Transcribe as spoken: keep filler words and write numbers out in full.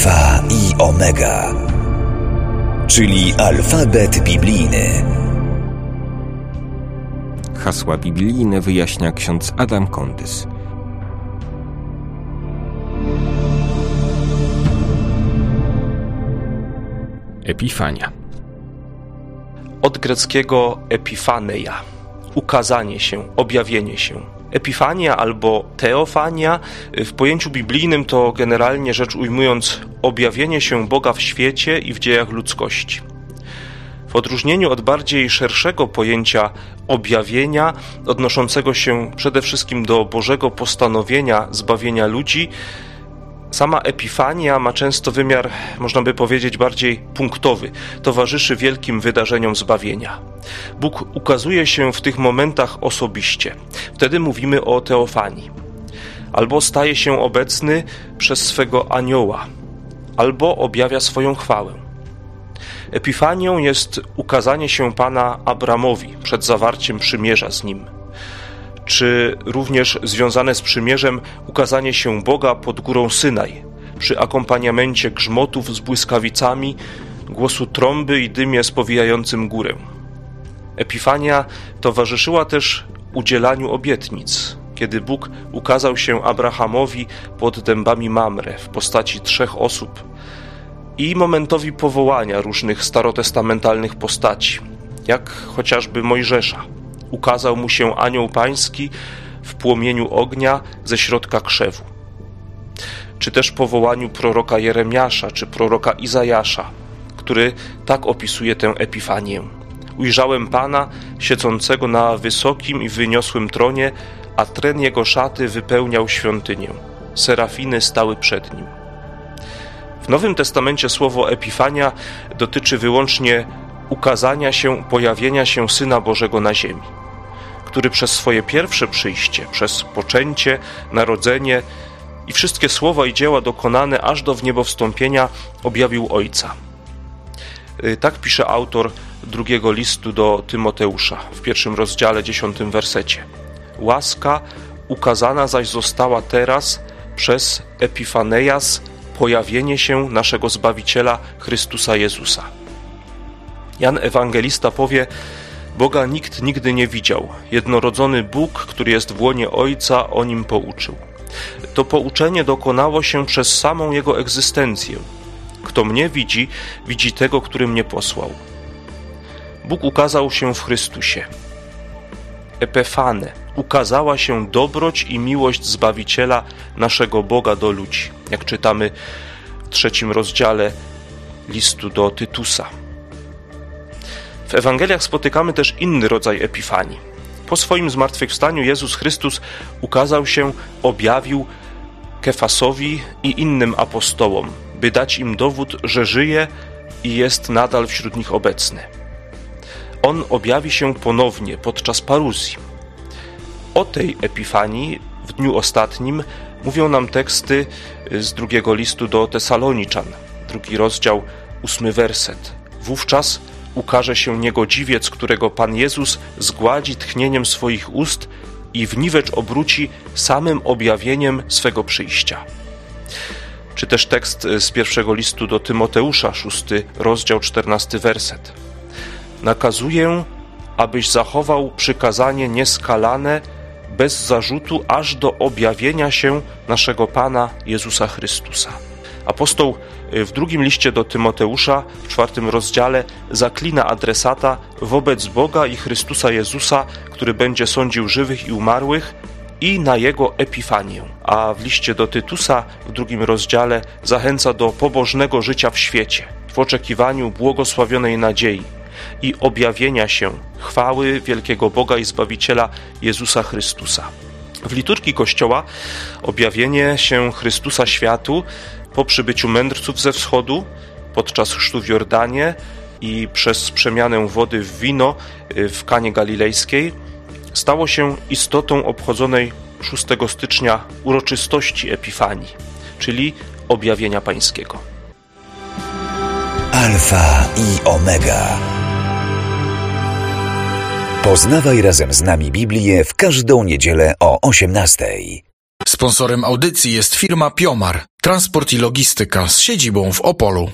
Alfa i Omega, czyli alfabet biblijny. Hasła biblijne wyjaśnia ksiądz Adam Kondys. Epifania. Od greckiego epifaneia, ukazanie się, objawienie się. Epifania albo teofania w pojęciu biblijnym to generalnie rzecz ujmując objawienie się Boga w świecie i w dziejach ludzkości. W odróżnieniu od bardziej szerszego pojęcia objawienia, odnoszącego się przede wszystkim do Bożego postanowienia zbawienia ludzi, sama epifania ma często wymiar, można by powiedzieć, bardziej punktowy, towarzyszy wielkim wydarzeniom zbawienia. Bóg ukazuje się w tych momentach osobiście. Wtedy mówimy o teofanii. Albo staje się obecny przez swego anioła, albo objawia swoją chwałę. Epifanią jest ukazanie się Pana Abramowi przed zawarciem przymierza z nim, czy również związane z przymierzem ukazanie się Boga pod górą Synaj, przy akompaniamencie grzmotów z błyskawicami, głosu trąby i dymie spowijającym górę. Epifania towarzyszyła też udzielaniu obietnic, kiedy Bóg ukazał się Abrahamowi pod dębami Mamre w postaci trzech osób i momentowi powołania różnych starotestamentalnych postaci, jak chociażby Mojżesza. Ukazał mu się anioł pański w płomieniu ognia ze środka krzewu. Czy też powołaniu proroka Jeremiasza czy proroka Izajasza, który tak opisuje tę epifanię. Ujrzałem Pana siedzącego na wysokim i wyniosłym tronie, a tren jego szaty wypełniał świątynię. Serafiny stały przed nim. W Nowym Testamencie słowo epifania dotyczy wyłącznie ukazania się, pojawienia się Syna Bożego na ziemi, który przez swoje pierwsze przyjście, przez poczęcie, narodzenie i wszystkie słowa i dzieła dokonane aż do wniebowstąpienia objawił Ojca. Tak pisze autor drugiego listu do Tymoteusza w pierwszym rozdziale, dziesiątym wersecie. Łaska ukazana zaś została teraz przez epifanejas, pojawienie się naszego Zbawiciela Chrystusa Jezusa. Jan Ewangelista powie: Boga nikt nigdy nie widział. Jednorodzony Bóg, który jest w łonie Ojca, o nim pouczył. To pouczenie dokonało się przez samą Jego egzystencję. Kto mnie widzi, widzi tego, który mnie posłał. Bóg ukazał się w Chrystusie. Epefane. Ukazała się dobroć i miłość Zbawiciela naszego Boga do ludzi, jak czytamy w trzecim rozdziale listu do Tytusa. W Ewangeliach spotykamy też inny rodzaj epifanii. Po swoim zmartwychwstaniu Jezus Chrystus ukazał się, objawił Kefasowi i innym apostołom, by dać im dowód, że żyje i jest nadal wśród nich obecny. On objawi się ponownie podczas paruzji. O tej epifanii w dniu ostatnim mówią nam teksty z drugiego listu do Tesaloniczan, drugi rozdział, ósmy werset. Wówczas ukaże się niegodziwiec, którego Pan Jezus zgładzi tchnieniem swoich ust i w niwecz obróci samym objawieniem swego przyjścia. Czy też tekst z pierwszego listu do Tymoteusza, szósty rozdział, czternasty werset. Nakazuję, abyś zachował przykazanie nieskalane, bez zarzutu, aż do objawienia się naszego Pana Jezusa Chrystusa. Apostoł w drugim liście do Tymoteusza, w czwartym rozdziale, zaklina adresata wobec Boga i Chrystusa Jezusa, który będzie sądził żywych i umarłych, i na Jego epifanię. A w liście do Tytusa, w drugim rozdziale, zachęca do pobożnego życia w świecie, w oczekiwaniu błogosławionej nadziei i objawienia się chwały wielkiego Boga i Zbawiciela Jezusa Chrystusa. W liturgii Kościoła objawienie się Chrystusa światu po przybyciu mędrców ze wschodu, podczas chrztu w Jordanie i przez przemianę wody w wino w Kanie Galilejskiej stało się istotą obchodzonej szóstego stycznia uroczystości Epifanii, czyli objawienia Pańskiego. Alfa i Omega. Poznawaj razem z nami Biblię w każdą niedzielę o osiemnastej. Sponsorem audycji jest firma Piomar, transport i logistyka z siedzibą w Opolu.